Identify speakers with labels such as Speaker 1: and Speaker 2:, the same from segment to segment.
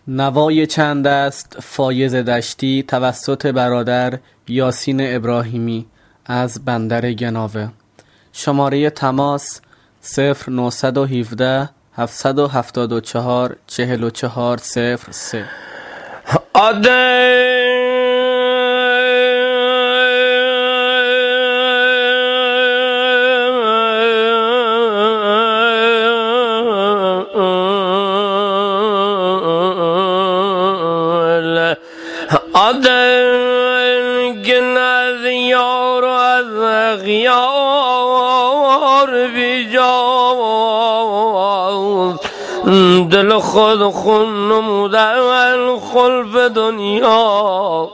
Speaker 1: نوای چند است فایز دشتی توسط برادر یاسین ابراهیمی از بندر گناوه. شماره تماس 0917 774 4403.
Speaker 2: از یار و از غیار بیجاز دل خود خون نموده الخلف دنیا.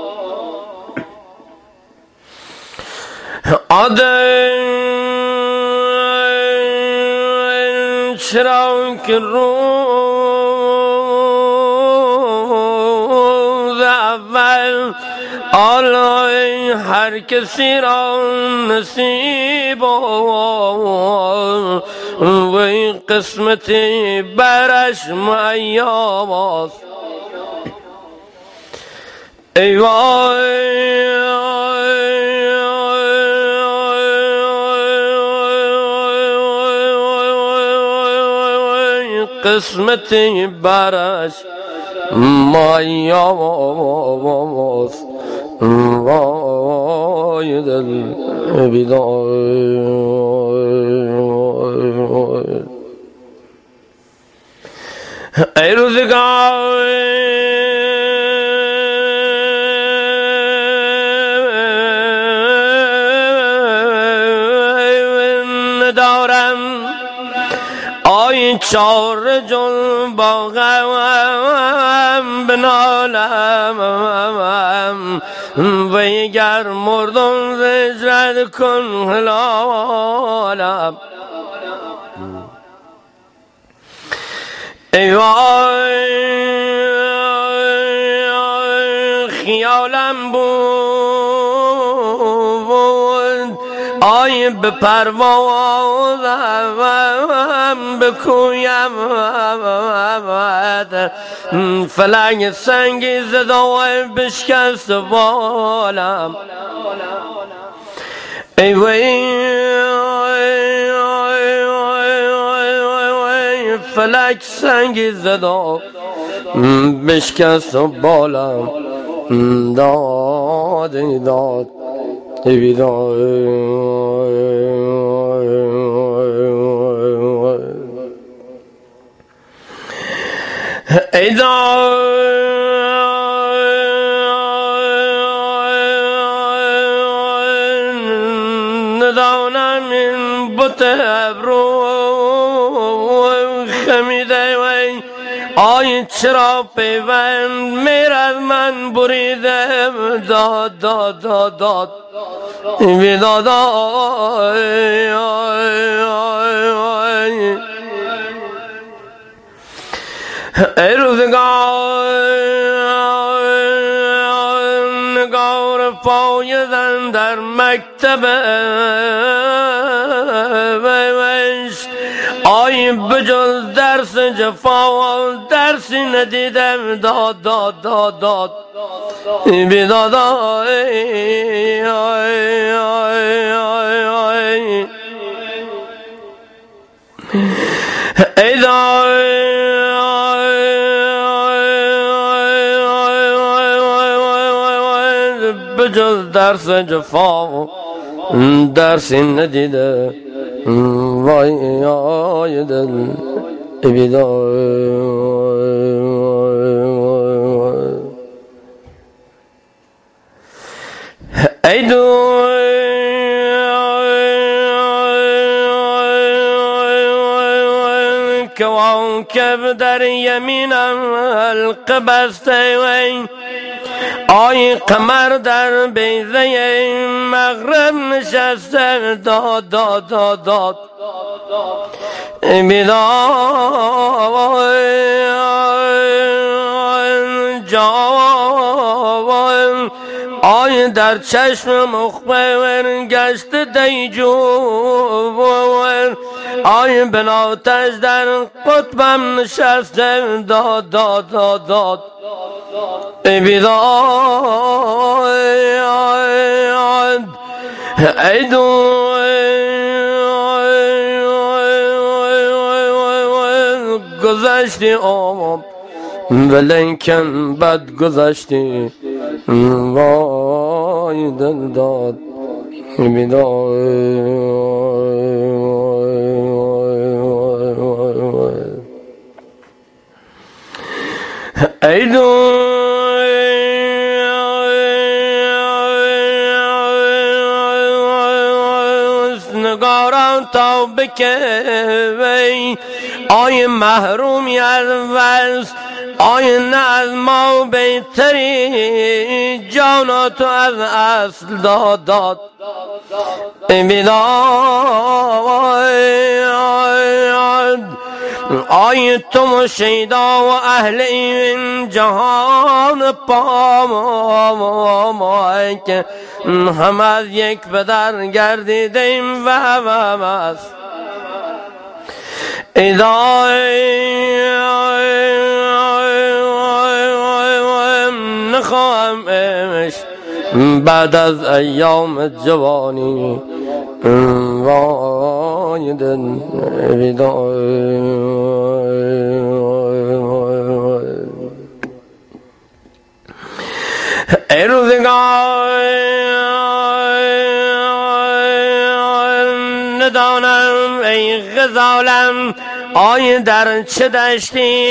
Speaker 2: چرا که روز اول آلای هر کسی را نصیب و این قسمتی برش معیاب است. ای وای قسمتی برش معیاب است. وای دل بیدار ای روزگار ندارم آی چار جل با غم بنالم و اگر مردم زجرت کن حلالم. ای وای خیالم بود آی به پروازم بکویم فلنگ سنگی زد و بشکست بالم. ای وای فلک سنگی زد و بشکست بالم. داد داد بیدار ای ندانم این بت ابرو خمیده وی آی چرا پیوند میر از من بریده داد داد داد داد بیداد ای روزگار نگار فایزن در مکتب ویش آی بجز درس جفا درسی ندیدم داد داد داد داد بیداد ای بجز درس جفا درسی ندیده وای آی دل بیدار ای کواکب در یمینم حلقه بسته وی آی قمر در بیضه مغرب نشسته داد داد داد داد بیدار جوان آی در چشم مخبر گشت دیجور آی بناتش در قطبم نشسته داد داد داد داد بیداد ای گذشتی آمام ولیکن بد گذشتی وای دل داد ای دوست نگاران تا بکوی آی محرومی از وصل آی نه از ما بهتری جانا تو از اصل داد داد بیداد آی تو مشیدا و اهل این جهان پامای که هم از یک بدر گردیدیم و از نخواهم عشق بعد از ایام جوانی وای دل ای روزگار ندانم ای غزالم آی در چه دشتی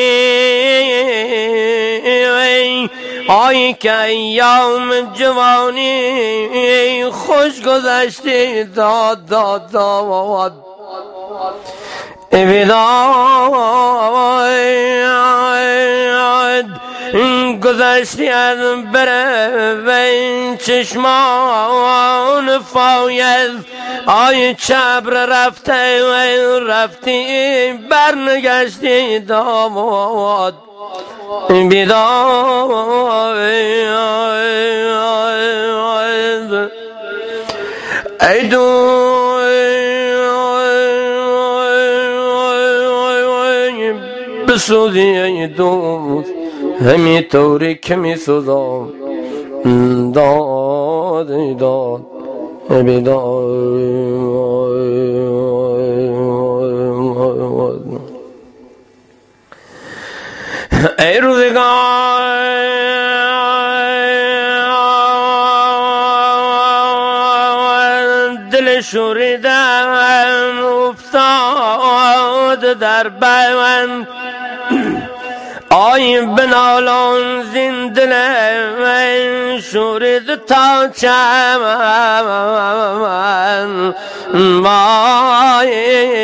Speaker 2: آی که ایام جوانی خوش گذشتی داد داد داد بیداد گذشتی از بره و این چشمان فایز آی چبر رفته و رفتی برنگشتی داماد بیداد ای بسوزی ای دوست همی طوری که می سوزم داد داد ای روزگار دل شوریدم افتاد در بند آی بنالان زین دل من شورید تا چمن وای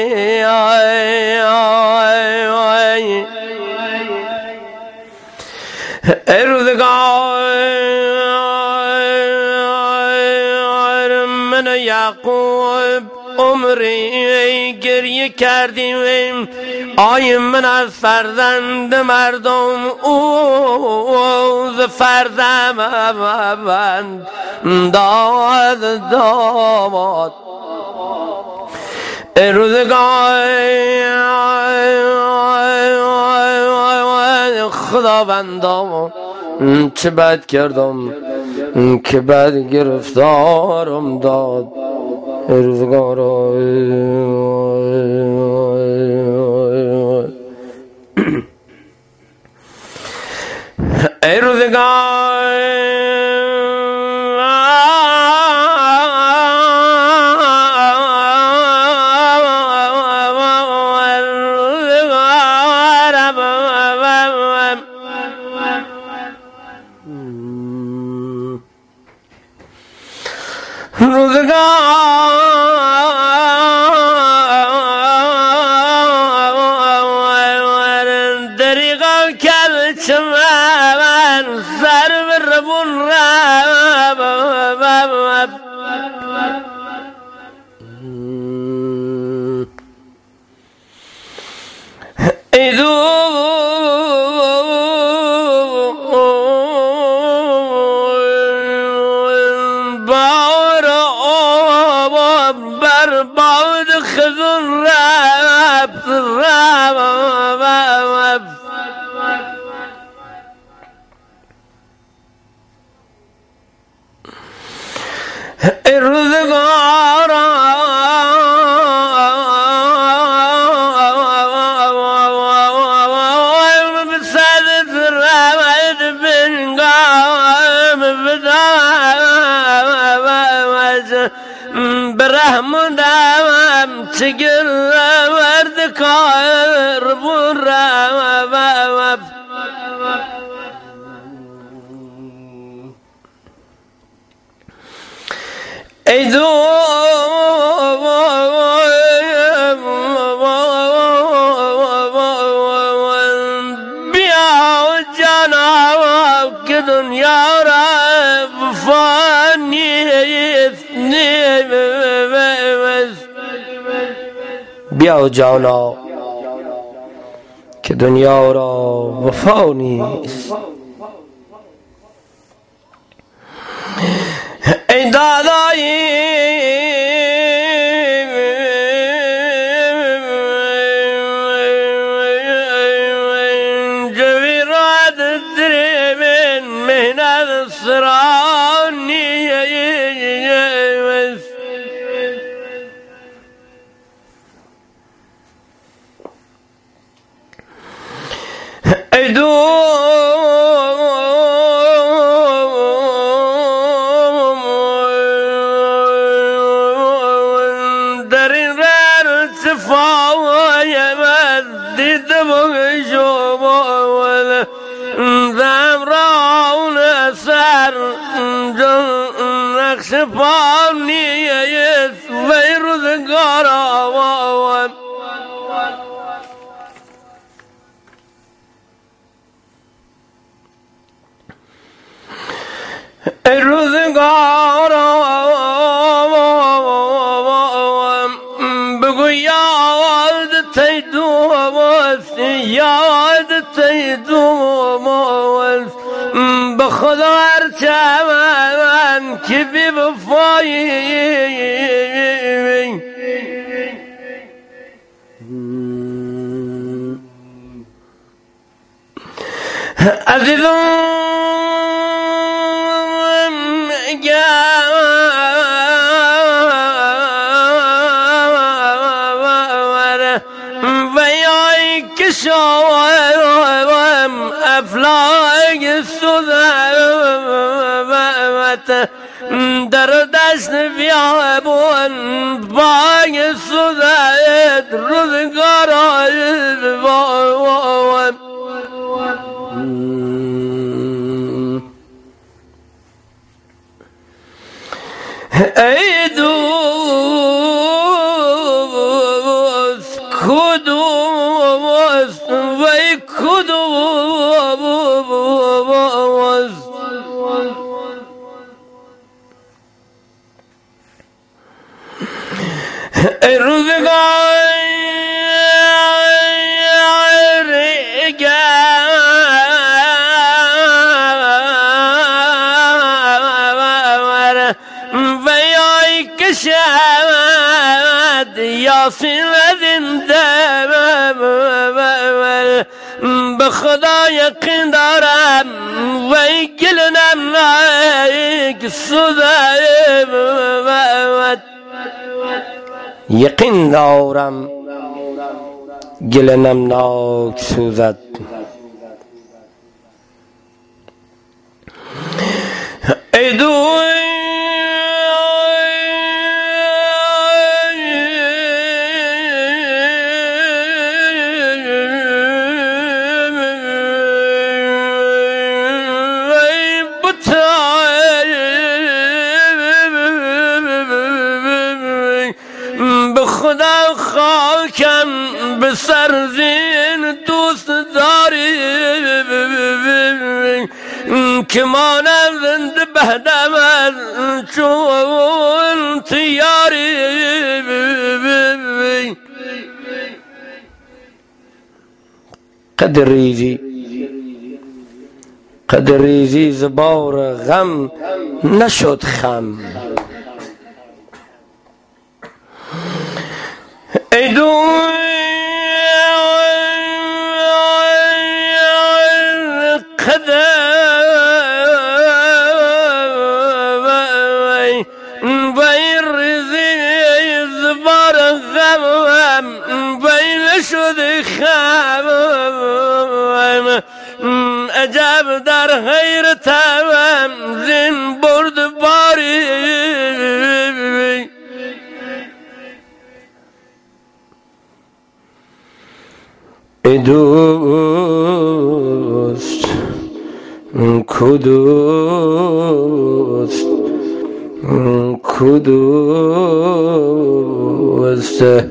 Speaker 2: ای روزگار من یعقوب عمری گریه کردیم آی من از فرزند مردم اوز فرزند داد داماد ای روزگار خداوندام چه بد کردم که بد گرفتارم داد ای روزگار ای روزگار دریغا کل چمن سر بربون رب ایدو فهمدم چگل ورد کار برم ای دو بیا جانا که دنیا را فانی بیا جانا که دنیا را وفا نیست ای دادایی جویرات درمن مهنت سرانی ای دو در این رن صفای من دیدم شما دم راون سر نقش پانیت ویروزگار آوان ای روزگار بگو یاد تیدومست یاد تیدومست به خدا هرچه من که بی وفایی عزیزم ویای که شاورم افلاک سوزمت در دست بیابون باگ سوزد روزگار بابون ای دوست کدومست وی کدومست ای روزگار شد یاسین زنده به خدا یقین دارم وی گلنم نایک سوزد یقین دارم گلنم ناک سوزد ای دوی خدا خاکم به سرزین دوست داری که مانم زنده بهدم از چون تیاری قدریزی زبار غم نشد خم ای دوی وی ریزی زبار غم وی نشد خم عجب در حیرتم زین برد باری ای دوست کدوست کدوسته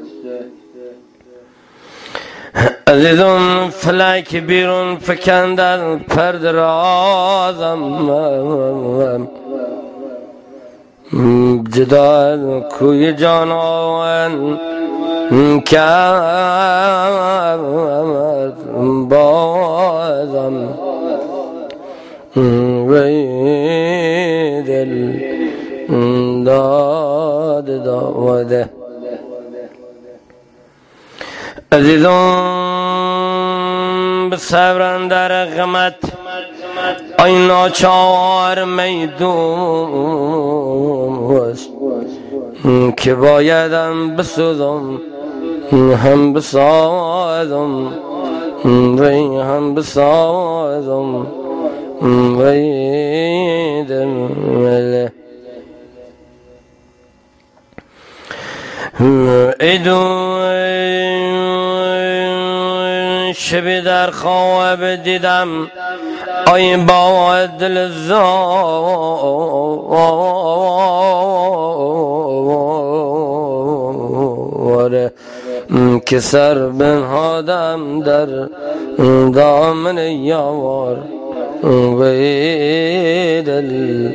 Speaker 2: عزیزم فلک بیرون فکند از پرده رازم جدا کوی جانان کرد بازم وی دل داده عزیزم به صبرن در غمت ای ناچار میدوست که بایدم بسوزم هم بسازم وی هم بسازم وی دل شبی در خواب دیدم آی با دل زاره که سر بنهادم در دامن یار وی دل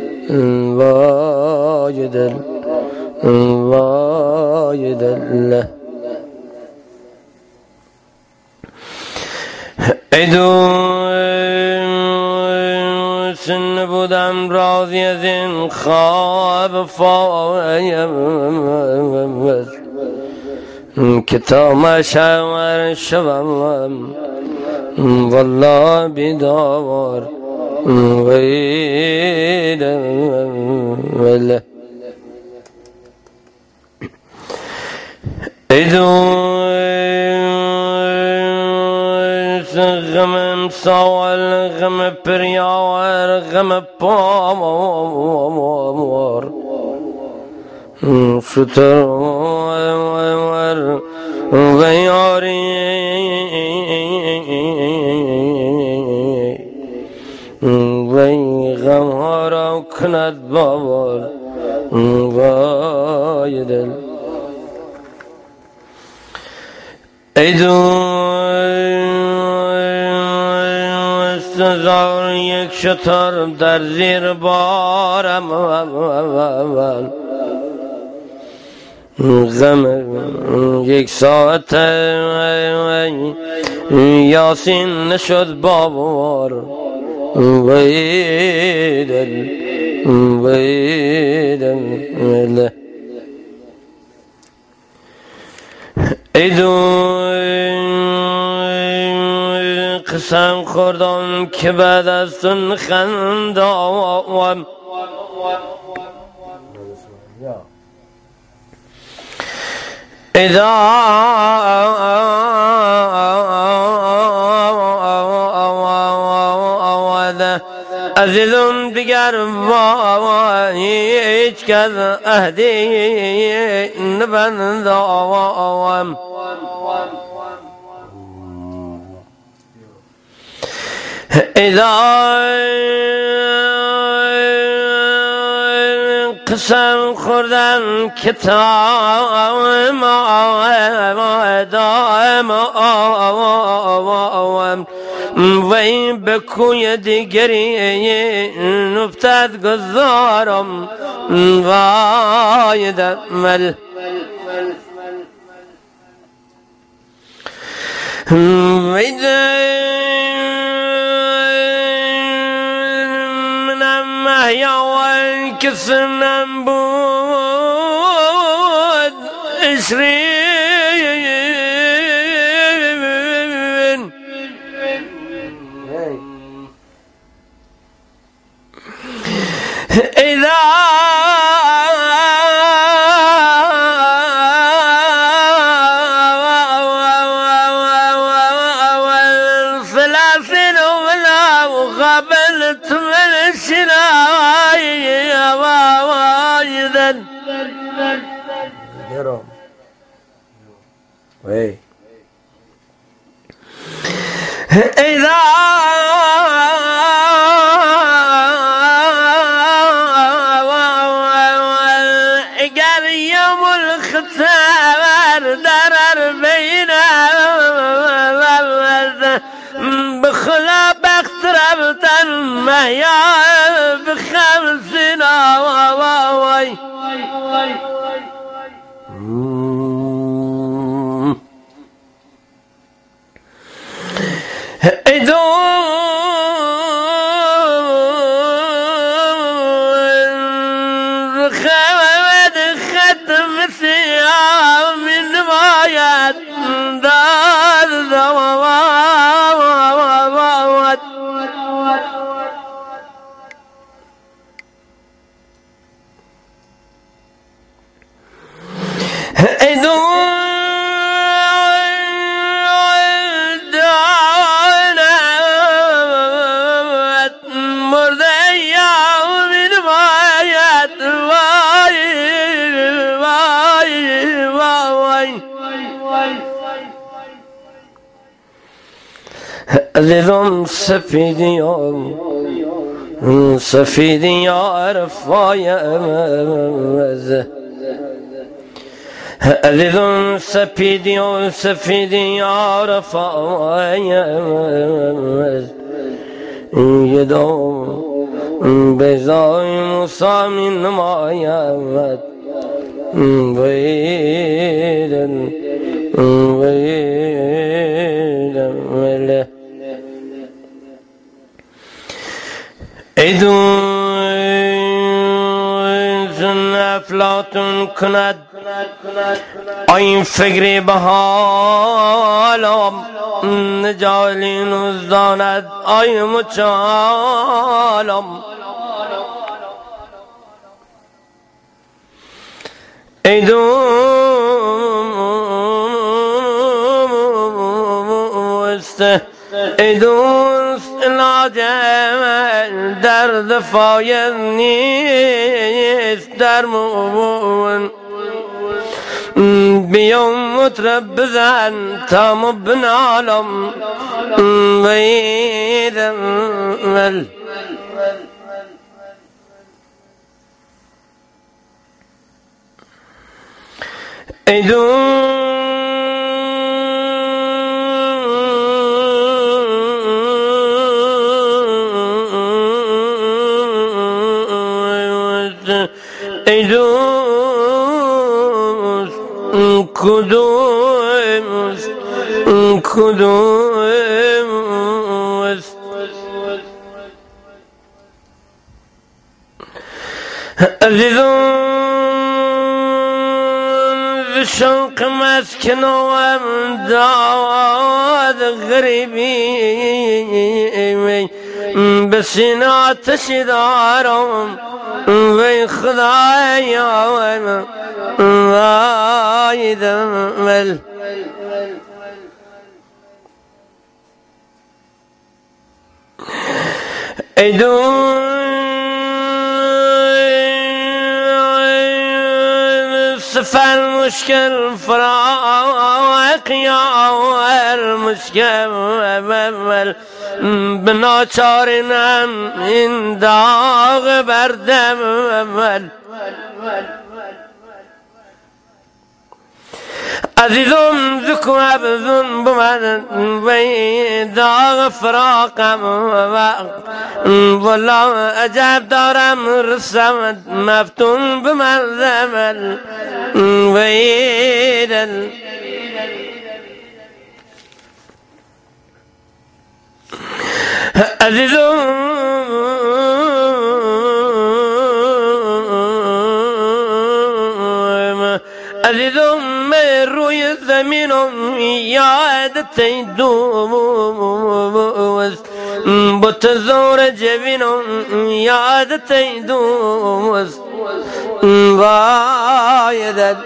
Speaker 2: وای دل وای دل ای دوست نبودم راضی از این خواب فایز که تا مشاور شوم والله بیدار وی دل ای دوست غم امسال غم پریار غم پامار شتر و یاری وی غم ها را کند باور وای دل ای دوست زار یک شتر در زیر بارم غم یک ساعت یاسین نشد باور وی دل وی دل ای قسم خوردم که بعد از تن خندام اذا عزیزم دیگر با هیچ کس عهدی نبندم اذا قسم خوردم که تا دائم وی به کوی دیگری نفتد گذارم وای دمل وی منم محیوان که سنم بود عشرین اذا الفلافل ولا وقابلت من الشراي واجدا
Speaker 3: وي
Speaker 2: إذا قال يوم الختام درر بينا بخلا بختربت المهيا بخمسنا واواي خمد ختم ثياب من مايات دار ضوابات عزیزم سفیدی یا رفای عزیزم سفیدی یا رفای یدام بیزای موسی من نماید ویدن ایدون افلاطون کند این فکری به حالم نجالین ازداند آی مچالم ایدون علاجم درد فاید نیست درمون بیام مطرب بزن تا مبنالم ویدم ایدون کدوم عزیزم شوق مسکنم داد غریبی به سینه آتش دارم وی خدایا وای دمل ایدون سفر مشکل فراق یا مشکل بناچارنم این داغ بردم عزیزم ذکو عبدون بمن وی داغ فراقم والله عجب دارم رسم مفتون بمن زمن ویدن عزیزم عزیزم روی زمینم یادتی دوست بت زور جبینم یادتی دوست وایدد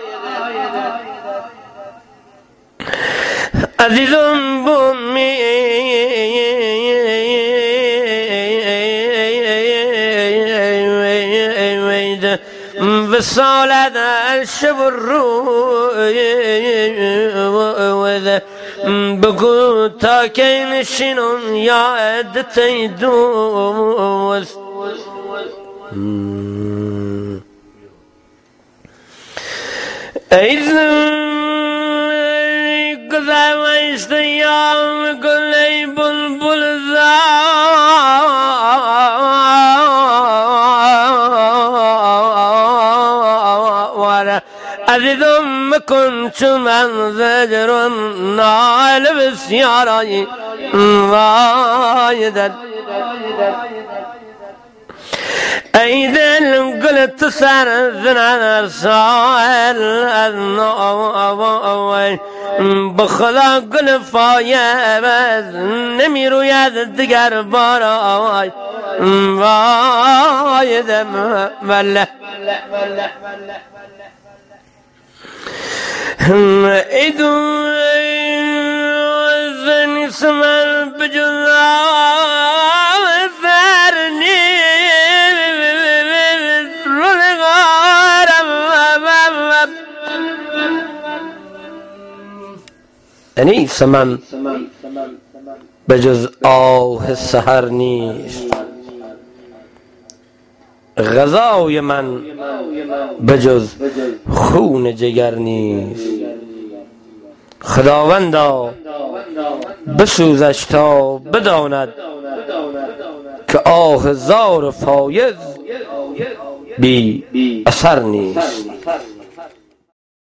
Speaker 2: عزیزم بومی وصالة الشبر بگو تا که نشینم یادت ای دوست ای گذشت یام گل ای بلبل زار عزیزم مکن چون من زجر نال بسیارایی وای در ای دل گلت سر زنر سائل از نوای بخدا گل فایبز نمی روید دیگر بارای وای دم وله ای دو زنی سمن بجزا فرنی انیس من بجز آه سحر نیست غذای من بجز خون جگر نیست خداوندا بسوزش تا بداند که آه زار فایز بی اثر نیست